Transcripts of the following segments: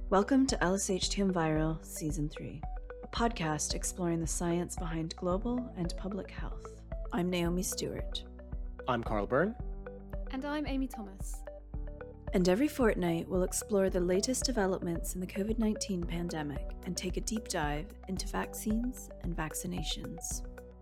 Welcome to LSH Viral Season 3, a podcast exploring the science behind global and public health. I'm Naomi Stewart. I'm Carl Byrne. And I'm Amy Thomas. And every fortnight, we'll explore the latest developments in the COVID-19 pandemic and take a deep dive into vaccines and vaccinations.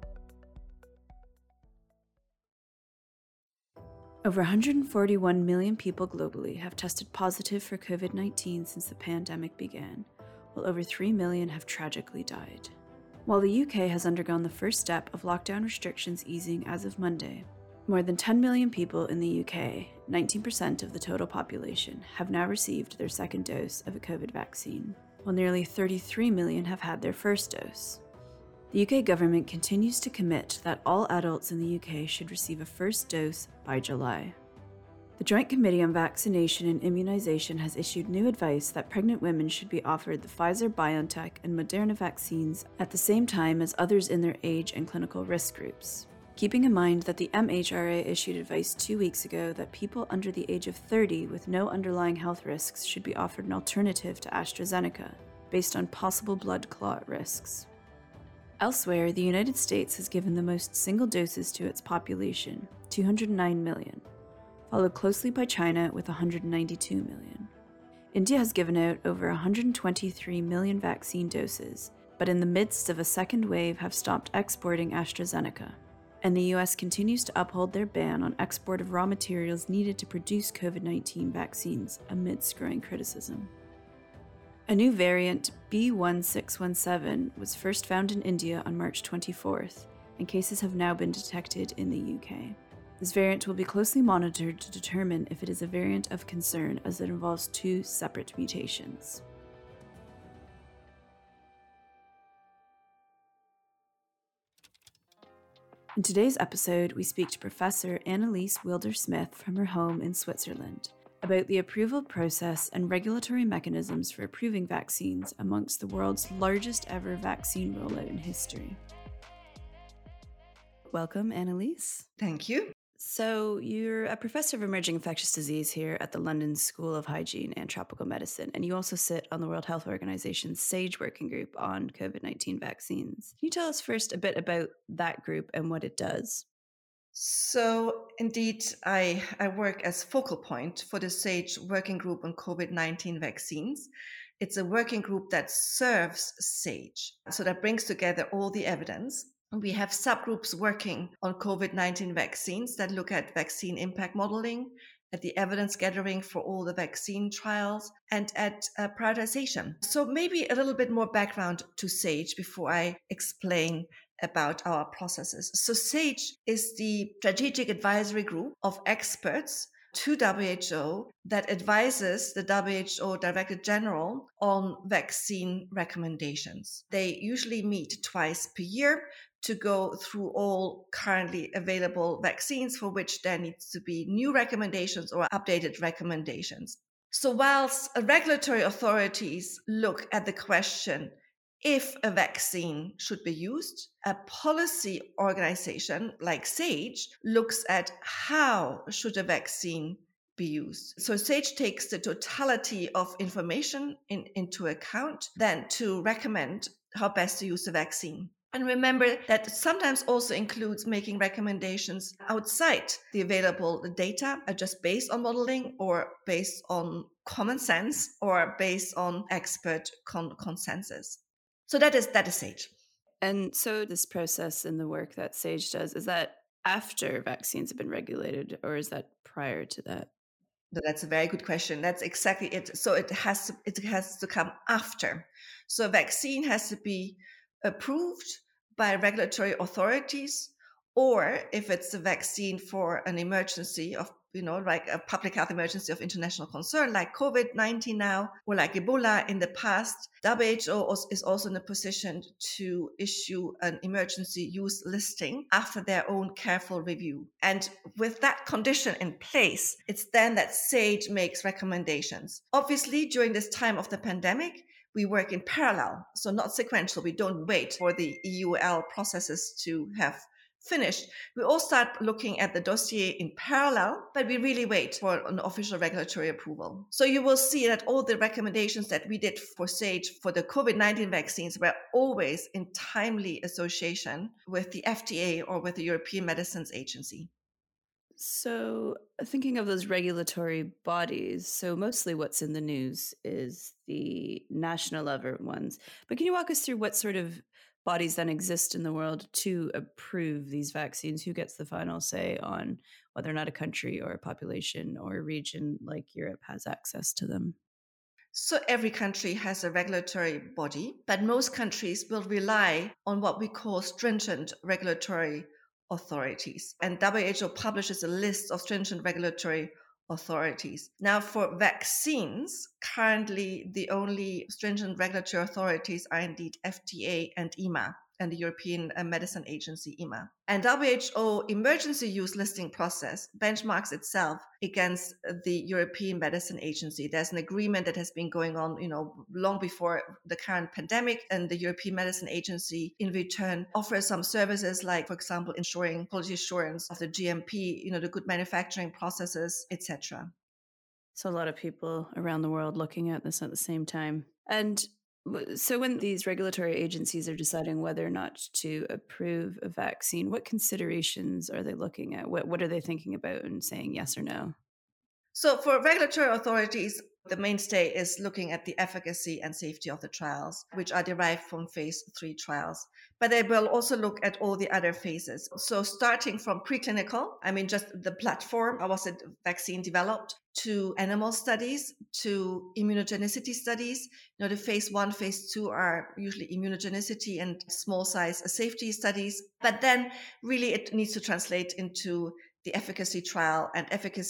Over 141 million people globally have tested positive for COVID-19 since the pandemic began, while over 3 million have tragically died. While the UK has undergone the first step of lockdown restrictions easing as of Monday, more than 10 million people in the UK, 19% of the total population, have now received their second dose of a COVID vaccine, while nearly 33 million have had their first dose. The UK government continues to commit that all adults in the UK should receive a first dose by July. The Joint Committee on Vaccination and Immunisation has issued new advice that pregnant women should be offered the Pfizer-BioNTech and Moderna vaccines at the same time as others in their age and clinical risk groups, keeping in mind that the MHRA issued advice 2 weeks ago that people under the age of 30 with no underlying health risks should be offered an alternative to AstraZeneca, based on possible blood clot risks. Elsewhere, the United States has given the most single doses to its population, 209 million, followed closely by China with 192 million. India has given out over 123 million vaccine doses, but in the midst of a second wave have stopped exporting AstraZeneca. And the US continues to uphold their ban on export of raw materials needed to produce COVID-19 vaccines amidst growing criticism. A new variant, B1617, was first found in India on March 24th, and cases have now been detected in the UK. This variant will be closely monitored to determine if it is a variant of concern, as it involves two separate mutations. In today's episode, we speak to Professor Annelies Wilder-Smith from her home in Switzerland about the approval process and regulatory mechanisms for approving vaccines amongst the world's largest ever vaccine rollout in history. Welcome, Annelies. Thank you. So you're a professor of emerging infectious disease here at the London School of Hygiene and Tropical Medicine, and you also sit on the World Health Organization's SAGE working group on COVID-19 vaccines. Can you tell us first a bit about that group and what it does? So indeed, I work as focal point for the SAGE working group on COVID-19 vaccines. It's a working group that serves SAGE, so that brings together all the evidence. We have subgroups working on COVID-19 vaccines that look at vaccine impact modeling, at the evidence gathering for all the vaccine trials, and at prioritization. So maybe a little bit more background to SAGE before I explain about our processes. So SAGE is the strategic advisory group of experts to WHO that advises the WHO Director General on vaccine recommendations. They usually meet twice per year to go through all currently available vaccines for which there needs to be new recommendations or updated recommendations. So whilst regulatory authorities look at the question if a vaccine should be used, a policy organization like SAGE looks at how should a vaccine be used. So SAGE takes the totality of information into account then to recommend how best to use the vaccine. And remember that sometimes also includes making recommendations outside the available data, just based on modeling or based on common sense or based on expert consensus. So that is SAGE. And so this process and the work that SAGE does, is that after vaccines have been regulated, or is that prior to that? That's a very good question. That's exactly it. So it has to come after. So a vaccine has to be approved by regulatory authorities, or if it's a vaccine for an emergency of, like a public health emergency of international concern, like COVID-19 now, or like Ebola in the past, WHO is also in a position to issue an emergency use listing after their own careful review. And with that condition in place, it's then that SAGE makes recommendations. Obviously, during this time of the pandemic, we work in parallel, so not sequential. We don't wait for the EUL processes to have finished, we all start looking at the dossier in parallel, but we really wait for an official regulatory approval. So you will see that all the recommendations that we did for SAGE for the COVID-19 vaccines were always in timely association with the FDA or with the European Medicines Agency. So, thinking of those regulatory bodies, so mostly what's in the news is the national level ones. But can you walk us through what sort of bodies then exist in the world to approve these vaccines? Who gets the final say on whether or not a country or a population or a region like Europe has access to them? So every country has a regulatory body, but most countries will rely on what we call stringent regulatory authorities. And WHO publishes a list of stringent regulatory authorities. Now, for vaccines, currently the only stringent regulatory authorities are indeed FDA and EMA, and the European Medicine Agency, EMA. And WHO emergency use listing process benchmarks itself against the European Medicine Agency. There's an agreement that has been going on, long before the current pandemic, and the European Medicine Agency in return offers some services like, for example, ensuring quality assurance of the GMP, the good manufacturing processes, etc. So a lot of people around the world looking at this at the same time. And so when these regulatory agencies are deciding whether or not to approve a vaccine, what considerations are they looking at? What are they thinking about and saying yes or no? So for regulatory authorities, the mainstay is looking at the efficacy and safety of the trials, which are derived from phase 3 trials. But they will also look at all the other phases. So starting from preclinical, just the platform, how was the vaccine developed, to animal studies, to immunogenicity studies. The phase 1, phase 2 are usually immunogenicity and small size safety studies. But then really it needs to translate into the efficacy trial, and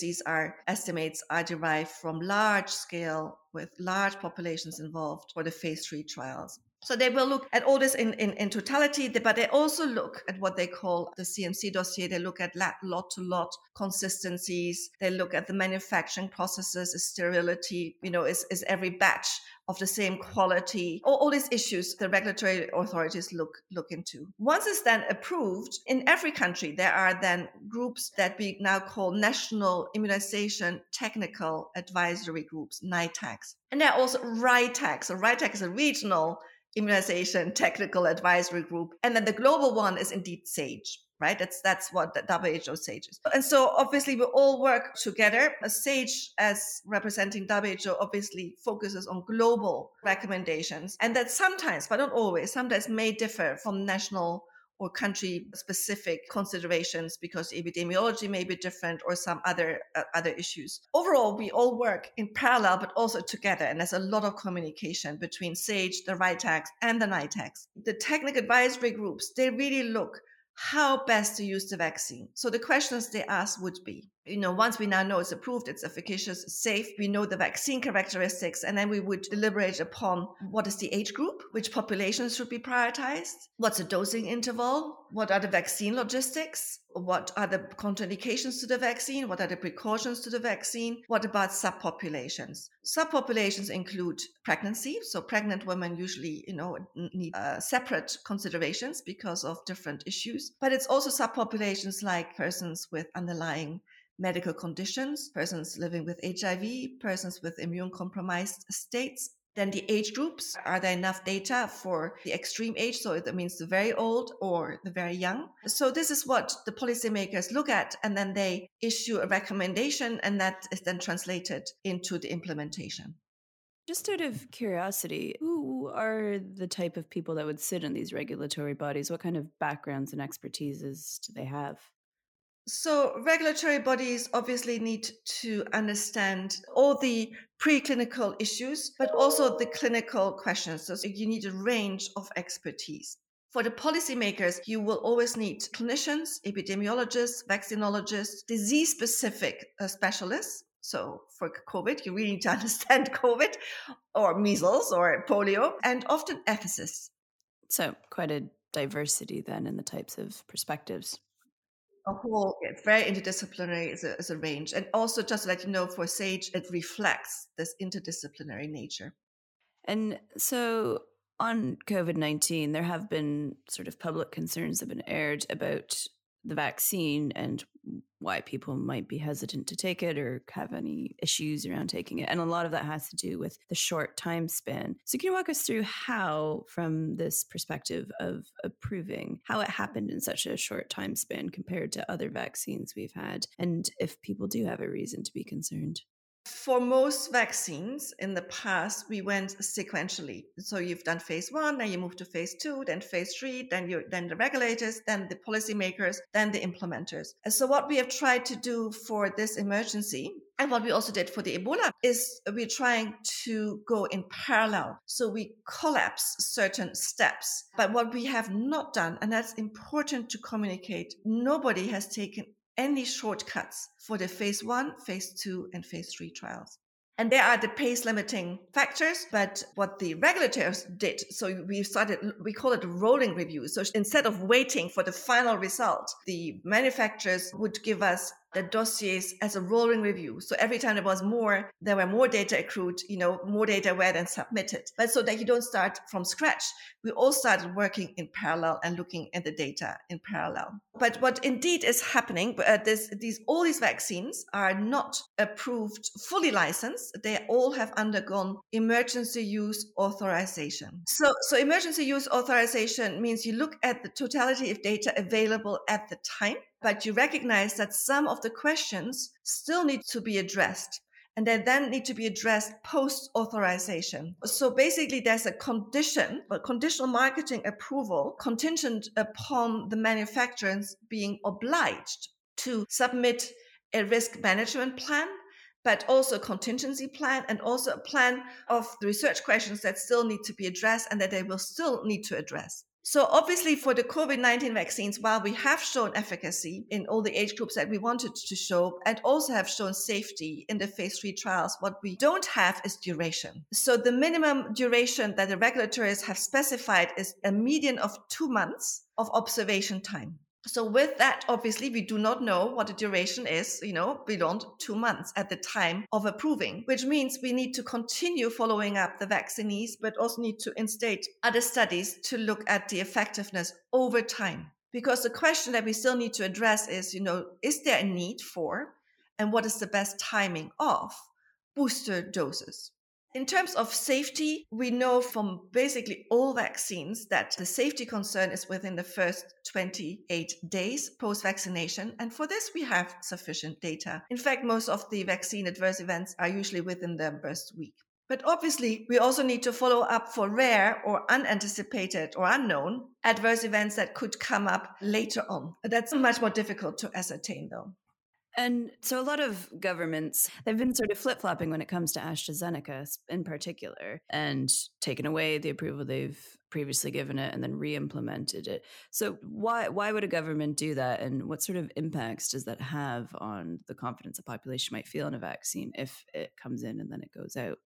estimates are derived from large scale with large populations involved for the phase 3 trials. So they will look at all this in totality, but they also look at what they call the CMC dossier. They look at lot-to-lot consistencies. They look at the manufacturing processes, sterility, is every batch of the same quality. All these issues the regulatory authorities look into. Once it's then approved, in every country, there are then groups that we now call National Immunization Technical Advisory Groups, NITAGs. And there are also RITAGs. So RITAG is a regional immunization technical advisory group. And then the global one is indeed SAGE, right? That's what the WHO SAGE is. And so obviously we all work together. SAGE, as representing WHO, obviously focuses on global recommendations. And that sometimes, but not always, sometimes may differ from national or country-specific considerations because epidemiology may be different or some other issues. Overall, we all work in parallel, but also together, and there's a lot of communication between SAGE, the RITAGs, and the NITAGs. The technical advisory groups, they really look how best to use the vaccine. So the questions they ask would be, once we now know it's approved, it's efficacious, safe, we know the vaccine characteristics, and then we would deliberate upon what is the age group, which populations should be prioritized, what's the dosing interval, what are the vaccine logistics, what are the contraindications to the vaccine, what are the precautions to the vaccine, what about subpopulations. Subpopulations include pregnancy, so pregnant women usually, need separate considerations because of different issues, but it's also subpopulations like persons with underlying medical conditions, persons living with HIV, persons with immune compromised states. Then the age groups, are there enough data for the extreme age? So that means the very old or the very young. So this is what the policymakers look at, and then they issue a recommendation, and that is then translated into the implementation. Just out of curiosity, who are the type of people that would sit in these regulatory bodies? What kind of backgrounds and expertises do they have? So regulatory bodies obviously need to understand all the preclinical issues, but also the clinical questions. So you need a range of expertise. For the policymakers, you will always need clinicians, epidemiologists, vaccinologists, disease-specific specialists. So for COVID, you really need to understand COVID or measles or polio, and often ethicists. So quite a diversity then in the types of perspectives. It's very interdisciplinary is a range. And also just to let you know, for SAGE, it reflects this interdisciplinary nature. And so on COVID-19, there have been sort of public concerns that have been aired about the vaccine and why people might be hesitant to take it or have any issues around taking it. And a lot of that has to do with the short time span. So can you walk us through how, from this perspective of approving, how it happened in such a short time span compared to other vaccines we've had, and if people do have a reason to be concerned? For most vaccines in the past, we went sequentially. So you've done phase 1, then you move to phase 2, then phase 3, then the regulators, then the policymakers, then the implementers. And so what we have tried to do for this emergency, and what we also did for the Ebola, is we're trying to go in parallel. So we collapse certain steps. But what we have not done, and that's important to communicate, nobody has taken any shortcuts for the phase 1, phase 2, and phase 3 trials. And there are the pace limiting factors, but what the regulators did, so we call it a rolling review. So instead of waiting for the final result, the manufacturers would give us the dossiers as a rolling review. So every time there were more data accrued, more data were then submitted. But so that you don't start from scratch, we all started working in parallel and looking at the data in parallel. But what indeed is happening, all these vaccines are not approved, fully licensed. They all have undergone emergency use authorization. So emergency use authorization means you look at the totality of data available at the time, but you recognize that some of the questions still need to be addressed, and they then need to be addressed post-authorization. So basically there's a conditional marketing approval contingent upon the manufacturers being obliged to submit a risk management plan, but also a contingency plan, and also a plan of the research questions that still need to be addressed and that they will still need to address. So obviously for the COVID-19 vaccines, while we have shown efficacy in all the age groups that we wanted to show and also have shown safety in the phase 3 trials, what we don't have is duration. So the minimum duration that the regulators have specified is a median of 2 months of observation time. So with that, obviously, we do not know what the duration is, beyond 2 months at the time of approving, which means we need to continue following up the vaccinees, but also need to instate other studies to look at the effectiveness over time. Because the question that we still need to address is, is there a need for, and what is the best timing of, booster doses? In terms of safety, we know from basically all vaccines that the safety concern is within the first 28 days post-vaccination. And for this, we have sufficient data. In fact, most of the vaccine adverse events are usually within the first week. But obviously, we also need to follow up for rare or unanticipated or unknown adverse events that could come up later on. That's much more difficult to ascertain, though. And so a lot of governments, they've been sort of flip-flopping when it comes to AstraZeneca in particular, and taken away the approval they've previously given it and then re-implemented it. So why would a government do that? And what sort of impacts does that have on the confidence a population might feel in a vaccine if it comes in and then it goes out?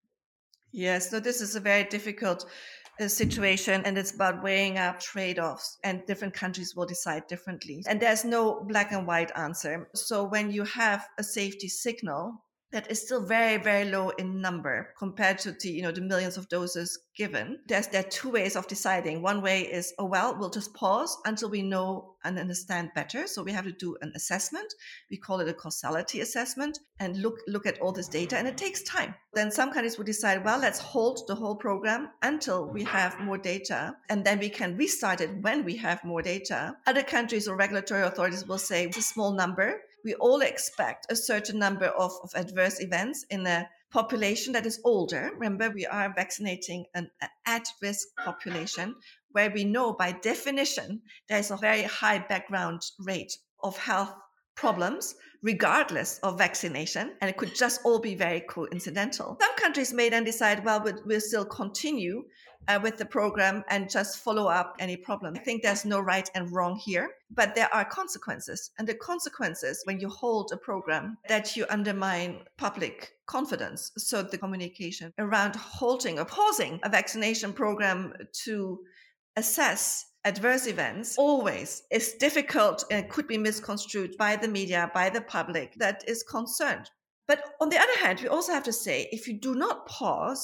Yes, so this is a very difficult situation, and it's about weighing up trade-offs, and different countries will decide differently. And there's no black and white answer. So when you have a safety signal that is still very, very low in number compared to the millions of doses given, there are 2 ways of deciding. One way is, we'll just pause until we know and understand better. So we have to do an assessment. We call it a causality assessment, and look at all this data, and it takes time. Then some countries will decide, let's hold the whole program until we have more data, and then we can restart it when we have more data. Other countries or regulatory authorities will say, it's a small number. We all expect a certain number of adverse events in a population that is older. Remember, we are vaccinating an at-risk population where we know by definition there's a very high background rate of health problems regardless of vaccination, and it could just all be very coincidental. Some countries may then decide, we'll still continue with the program and just follow up any problem. I think there's no right and wrong here, but there are consequences. And the consequences when you hold a program, that you undermine public confidence. So the communication around halting or pausing a vaccination program to assess adverse events always is difficult and could be misconstrued by the media, by the public that is concerned. But on the other hand, we also have to say, if you do not pause,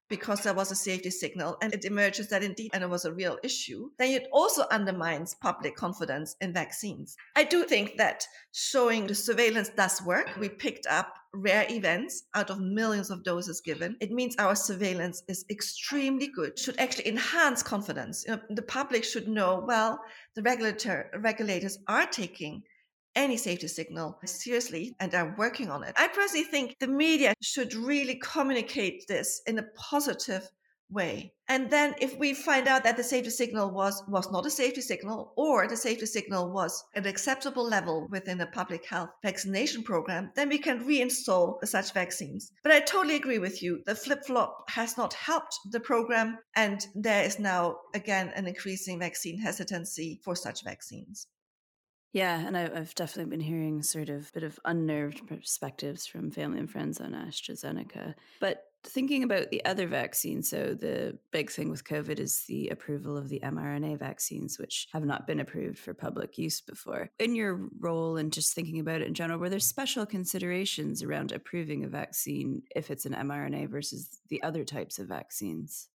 because there was a safety signal and it emerges that indeed and it was a real issue, then it also undermines public confidence in vaccines. I do think that showing the surveillance does work. We picked up rare events out of millions of doses given. It means our surveillance is extremely good, should actually enhance confidence. The public should know, well, the regulators are taking any safety signal seriously and are working on it. I personally think the media should really communicate this in a positive way. And then if we find out that the safety signal was not a safety signal, or the safety signal was an acceptable level within a public health vaccination program, then we can reinstall such vaccines. But I totally agree with you. The flip-flop has not helped the program, and there is now, again, an increasing vaccine hesitancy for such vaccines. Yeah, and I've definitely been hearing sort of a bit of unnerved perspectives from family and friends on AstraZeneca. But thinking about the other vaccines, so the big thing with COVID is the approval of the mRNA vaccines, which have not been approved for public use before. In your role and just thinking about it in general, were there special considerations around approving a vaccine if it's an mRNA versus the other types of vaccines?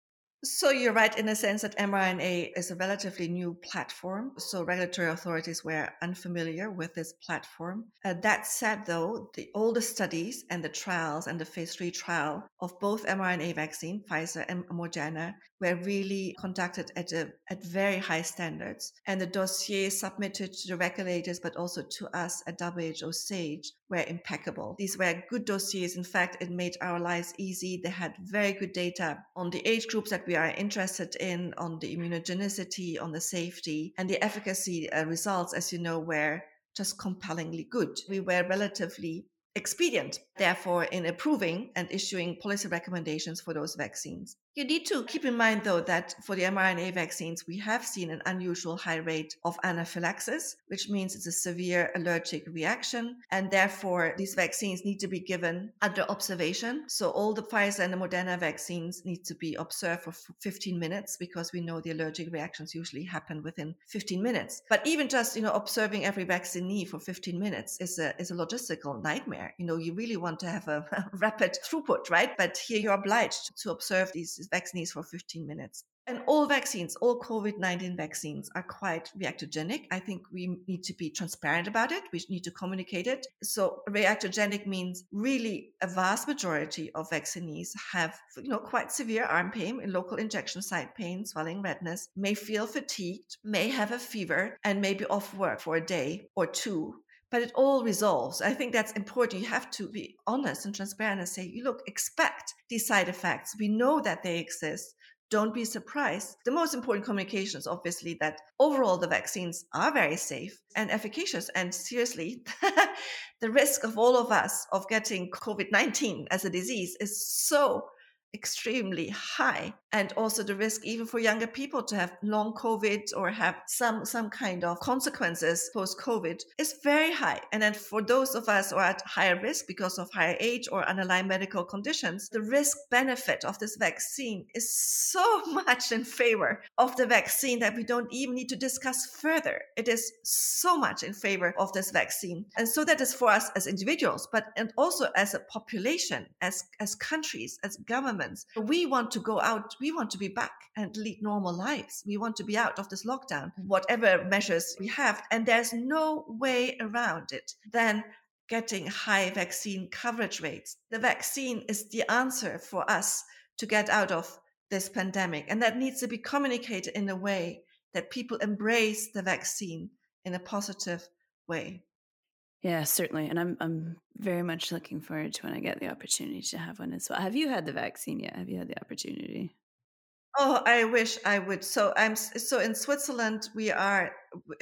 So you're right in the sense that mRNA is a relatively new platform. So regulatory authorities were unfamiliar with this platform. That said, though, all the studies and the trials and the phase 3 trial of both mRNA vaccine, Pfizer and Moderna, were really conducted at very high standards. And the dossiers submitted to the regulators, but also to us at WHO SAGE, were impeccable. These were good dossiers. In fact, it made our lives easy. They had very good data on the age groups that we are interested in, on the immunogenicity, on the safety, and the efficacy results, as you know, were just compellingly good. We were relatively expedient, therefore, in approving and issuing policy recommendations for those vaccines. You need to keep in mind, though, that for the mRNA vaccines, we have seen an unusual high rate of anaphylaxis, which means it's a severe allergic reaction. And therefore, these vaccines need to be given under observation. So all the Pfizer and the Moderna vaccines need to be observed for 15 minutes because we know the allergic reactions usually happen within 15 minutes. But even just, observing every vaccinee for 15 minutes is a logistical nightmare. You really want to have a rapid throughput, right? But here you're obliged to observe these vaccines for 15 minutes. And all vaccines, all COVID-19 vaccines are quite reactogenic. I think we need to be transparent about it. We need to communicate it. So reactogenic means really a vast majority of vaccinees have, quite severe arm pain, local injection site pain, swelling, redness, may feel fatigued, may have a fever, and may be off work for a day or two. But it all resolves. I think that's important. You have to be honest and transparent and say, look, expect these side effects. We know that they exist. Don't be surprised. The most important communication is obviously that overall the vaccines are very safe and efficacious. And seriously, the risk of all of us of getting COVID-19 as a disease is so extremely high. And also the risk even for younger people to have long COVID or have some kind of consequences post-COVID is very high. And then for those of us who are at higher risk because of higher age or underlying medical conditions, the risk benefit of this vaccine is so much in favor of the vaccine that we don't even need to discuss further. It is so much in favor of this vaccine. And so that is for us as individuals, and also as a population, as countries, as governments. We want to go out, we want to be back and lead normal lives. We want to be out of this lockdown, whatever measures we have. And there's no way around it than getting high vaccine coverage rates. The vaccine is the answer for us to get out of this pandemic. And that needs to be communicated in a way that people embrace the vaccine in a positive way. Yeah, certainly. And I'm very much looking forward to when I get the opportunity to have one as well. Have you had the vaccine yet? Have you had the opportunity? Oh, I wish I would. So in Switzerland, we are,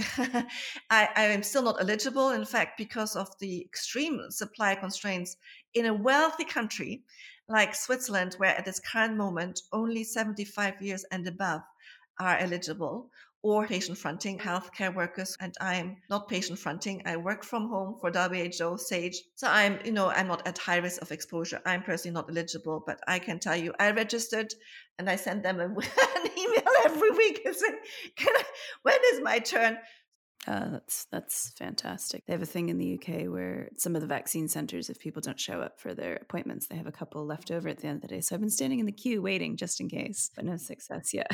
I am still not eligible. In fact, because of the extreme supply constraints in a wealthy country like Switzerland, where at this current moment, only 75 years and above are eligible, or patient fronting healthcare workers. And I'm not patient fronting. I work from home for WHO SAGE. So I'm not at high risk of exposure. I'm personally not eligible, but I can tell you, I registered and I send them an email every week and say, when is my turn? That's fantastic. They have a thing in the UK where some of the vaccine centres, if people don't show up for their appointments, they have a couple left over at the end of the day. So I've been standing in the queue waiting just in case, but no success yet.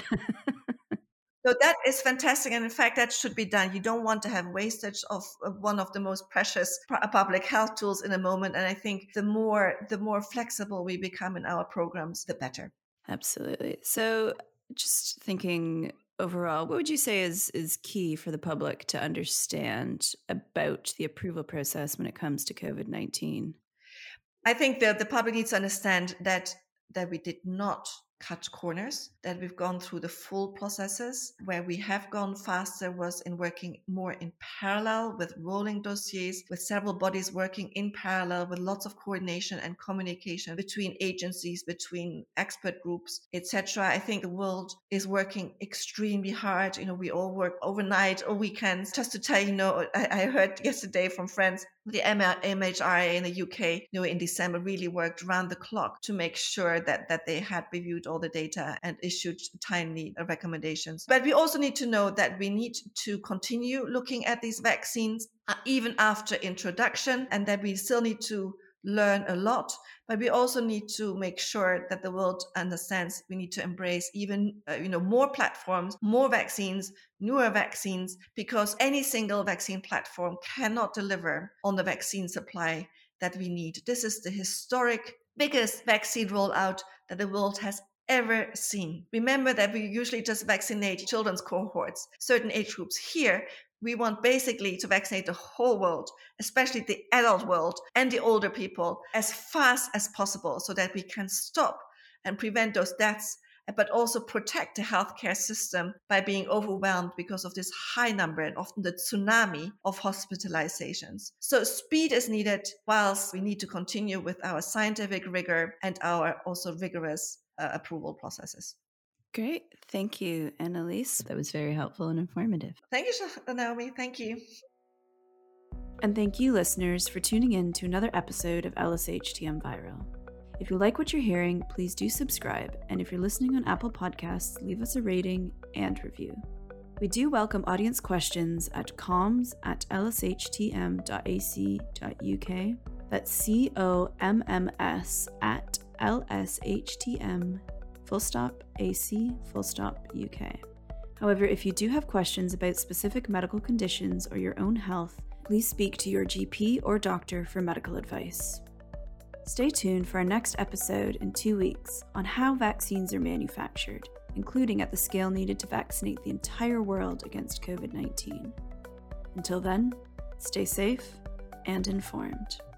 So that is fantastic. And in fact, that should be done. You don't want to have wastage of one of the most precious public health tools in a moment. And I think the more flexible we become in our programs, the better. Absolutely. So just thinking overall, what would you say is key for the public to understand about the approval process when it comes to COVID-19? I think that the public needs to understand that we did not cut corners, that we've gone through the full processes. Where we have gone faster was in working more in parallel with rolling dossiers, with several bodies working in parallel, with lots of coordination and communication between agencies, between expert groups, etc. I think the world is working extremely hard. We all work overnight or weekends. Just to tell you, I heard yesterday from friends, the MHRA in the UK, in December really worked round the clock to make sure that they had reviewed all the data and issued timely recommendations. But we also need to know that we need to continue looking at these vaccines even after introduction, and that we still need to learn a lot. But we also need to make sure that the world understands we need to embrace even more platforms, more vaccines, newer vaccines, because any single vaccine platform cannot deliver on the vaccine supply that we need. This is the historic biggest vaccine rollout that the world has ever seen. Remember that we usually just vaccinate children's cohorts, certain age groups. Here, we want basically to vaccinate the whole world, especially the adult world and the older people, as fast as possible so that we can stop and prevent those deaths, but also protect the healthcare system by being overwhelmed because of this high number and often the tsunami of hospitalizations. So speed is needed, whilst we need to continue with our scientific rigor and our also rigorous approval processes. Great. Thank you, Annelies. That was very helpful and informative. Thank you, Naomi. Thank you. And thank you, listeners, for tuning in to another episode of LSHTM Viral. If you like what you're hearing, please do subscribe. And if you're listening on Apple Podcasts, leave us a rating and review. We do welcome audience questions at comms@lshtm.ac.uk. That's COMMS@lshtm.ac.uk. However, if you do have questions about specific medical conditions or your own health, please speak to your GP or doctor for medical advice. Stay tuned for our next episode in 2 weeks on how vaccines are manufactured, including at the scale needed to vaccinate the entire world against COVID-19. Until then, stay safe and informed.